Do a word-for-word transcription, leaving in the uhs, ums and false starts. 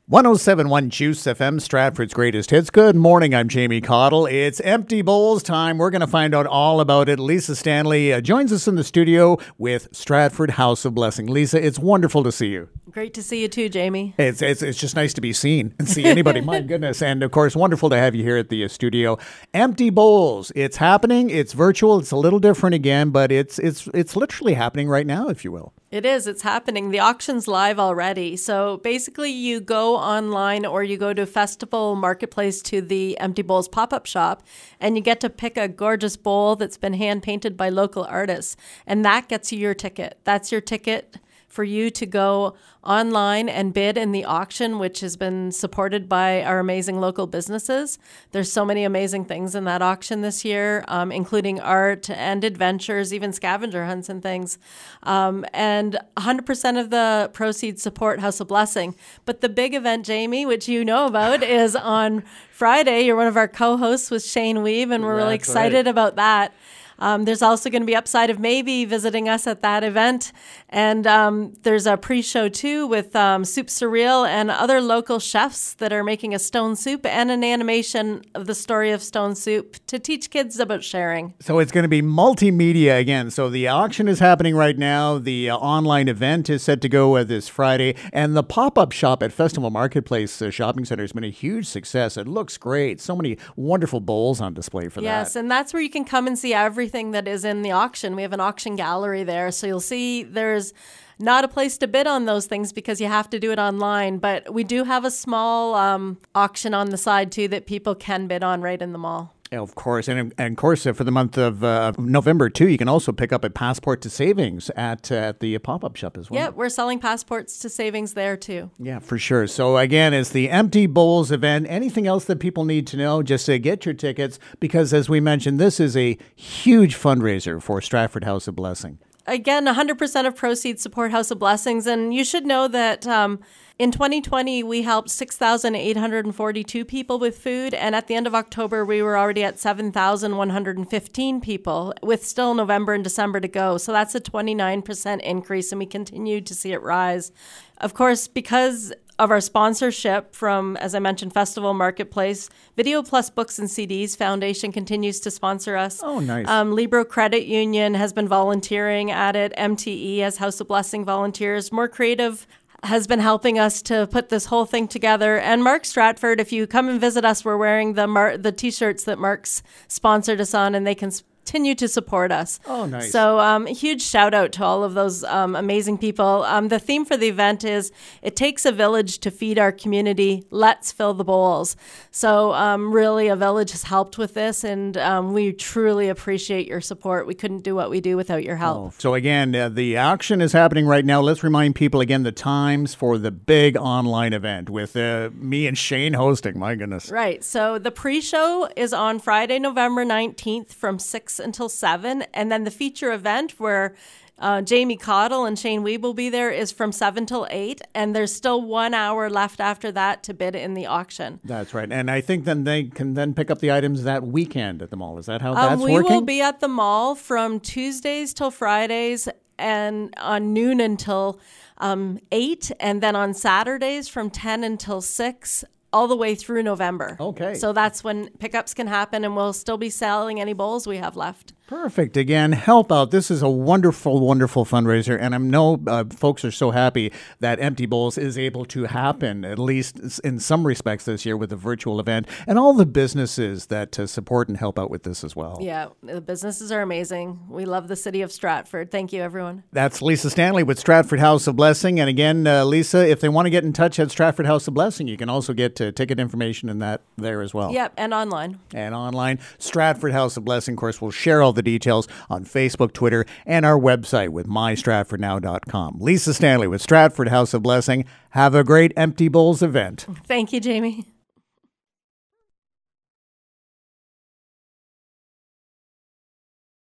one oh seven point one Juice F M, Stratford's greatest hits. Good morning, I'm Jamie Cottle. It's Empty Bowls time. We're going to find out all about it. Lisa Stanley uh, joins us in the studio with Stratford House of Blessing. Lisa, it's wonderful to see you. Great to see you too, Jamie. It's it's, it's just nice to be seen and see anybody. My goodness. And of course, wonderful to have you here at the uh, studio. Empty Bowls. It's happening. It's virtual. It's a little different again, but it's it's it's literally happening right now, if you will. It is. It's happening. The auction's live already. So basically you go online or you go to Festival Marketplace to the Empty Bowls pop-up shop and you get to pick a gorgeous bowl that's been hand-painted by local artists. And that gets you your ticket. That's your ticket for you to go online and bid in the auction, which has been supported by our amazing local businesses. There's so many amazing things in that auction this year, um, including art and adventures, even scavenger hunts and things. Um, and one hundred percent of the proceeds support House of Blessing. But the big event, Jamie, which you know about, is on Friday. You're one of our co-hosts with Shane Weave, and we're That's really excited right. about that. Um, there's also going to be Upside of Maybe visiting us at that event. And um, there's a pre-show, too, with um, Soup Surreal and other local chefs that are making a stone soup and an animation of the story of stone soup to teach kids about sharing. So it's going to be multimedia again. So the auction is happening right now. The uh, online event is set to go uh, this Friday. And the pop-up shop at Festival Marketplace uh, Shopping Center has been a huge success. It looks great. So many wonderful bowls on display for yes, that. Yes, and that's where you can come and see everything. Everything that is in the auction. We have an auction gallery there. So you'll see there's not a place to bid on those things because you have to do it online. But we do have a small um, auction on the side, too, that people can bid on right in the mall. Of course. And, and of course, uh, for the month of uh, November, too, you can also pick up a passport to savings at, uh, at the pop-up shop as well. Yeah, we're selling passports to savings there, too. Yeah, for sure. So, again, it's the Empty Bowls event. Anything else that people need to know, just uh, get your tickets because, as we mentioned, this is a huge fundraiser for Stratford House of Blessing. Again, one hundred percent of proceeds support House of Blessings. And you should know that um, in twenty twenty, we helped six thousand eight hundred forty-two people with food. And at the end of October, we were already at seven thousand one hundred fifteen people with still November and December to go. So that's a twenty-nine percent increase, and we continue to see it rise. Of course, because of our sponsorship from, as I mentioned, Festival Marketplace, Video Plus Books and C Ds Foundation continues to sponsor us. Oh, nice. Um, Libro Credit Union has been volunteering at it. M T E as House of Blessing volunteers. More Creative has been helping us to put this whole thing together. And Mark Stratford, if you come and visit us, we're wearing the Mar- the T-shirts that Mark's sponsored us on, and they can continue to support us. Oh, nice. So um, a huge shout out to all of those um, amazing people. Um, the theme for the event is it takes a village to feed our community. Let's fill the bowls. So um, really a village has helped with this, and um, we truly appreciate your support. We couldn't do what we do without your help. Oh, so again, uh, the auction is happening right now. Let's remind people again the times for the big online event with uh, me and Shane hosting. My goodness. Right. So the pre-show is on Friday, November nineteenth from six until seven, and then the feature event where uh, Jamie Cottle and Shane Weeb will be there is from seven till eight, and there's still one hour left after that to bid in the auction. That's right. And I think then they can then pick up the items that weekend at the mall. Is that how Um, that's we working? will be at the mall from Tuesdays till Fridays and on noon until um, eight, and then on Saturdays from ten until six, all the way through November. Okay. So that's when pickups can happen, and we'll still be selling any bowls we have left. Perfect. Again, help out. This is a wonderful, wonderful fundraiser, and I know uh, folks are so happy that Empty Bowls is able to happen, at least in some respects this year with the virtual event, and all the businesses that uh, support and help out with this as well. Yeah, the businesses are amazing. We love the city of Stratford. Thank you, everyone. That's Lisa Stanley with Stratford House of Blessing. And again, uh, Lisa, if they want to get in touch at Stratford House of Blessing, you can also get uh, ticket information in that there as well. Yep, and online. And online, Stratford House of Blessing. Of course, we'll share all the details on Facebook, Twitter, and our website with my stratford now dot com. Lisa Stanley with Stratford House of Blessing. Have a great Empty Bowls event. Thank you, Jamie.